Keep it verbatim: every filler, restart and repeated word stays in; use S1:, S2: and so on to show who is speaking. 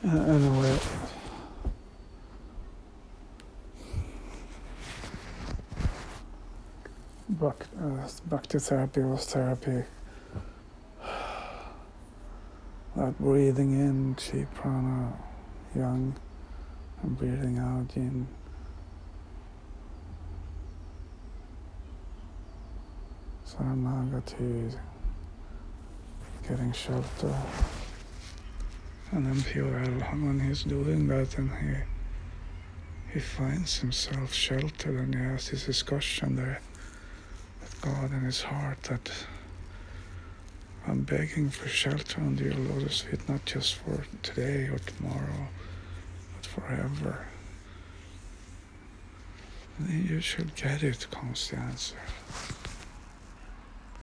S1: Uh, anyway, back, uh, back to therapy was therapy. That breathing in chi prana, yang, and breathing out yin. Saranagati, getting shelter. And then P O L, when he's doing that and he he finds himself sheltered, and he has this discussion there with God in his heart that I'm begging for shelter under your lotus feet, not just for today or tomorrow, but forever. And then you should get it, comes the answer.